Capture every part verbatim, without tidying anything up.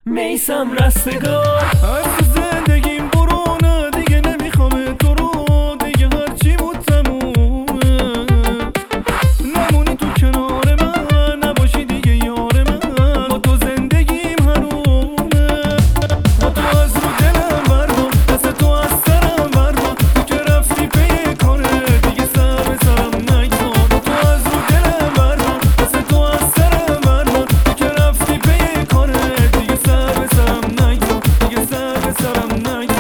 میسم رستگار. از زندگیم برونه دیگه نمیخوام تو رو، دیگه هرچی بود تمومه. نمونی تو کنار من، نباشی دیگه یار من، با تو زندگیم حرومه. با تو از رو دلم بردار، دست تو از سرم بردار، تو که رفتی پی کاره دیگه سر به سرم نگذار. با تو از رو دلم بردار، دست تو از سرم بردار، تو که رفتی پی کاره دیگه سر به سرم نگذار، دیگه سر به سرم نگذار.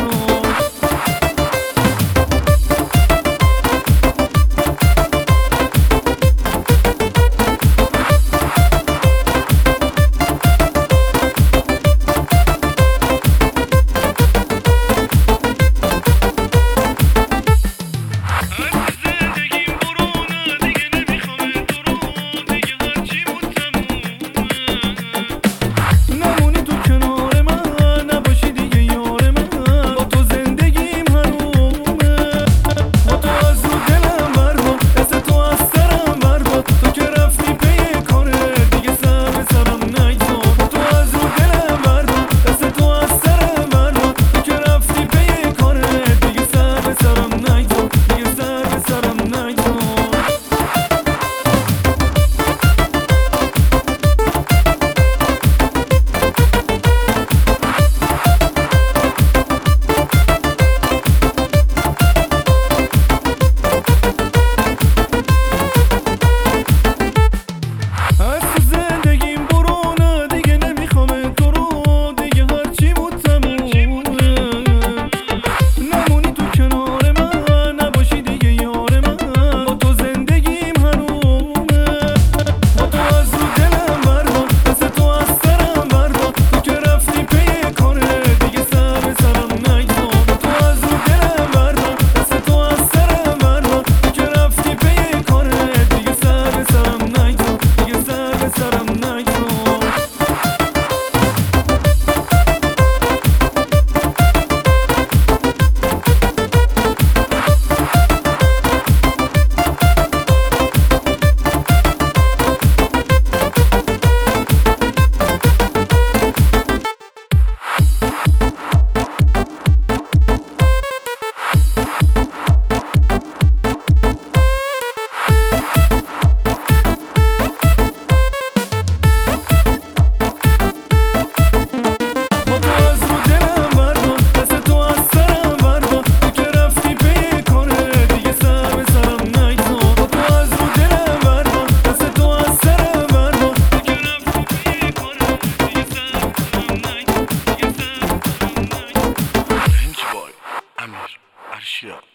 Arşia.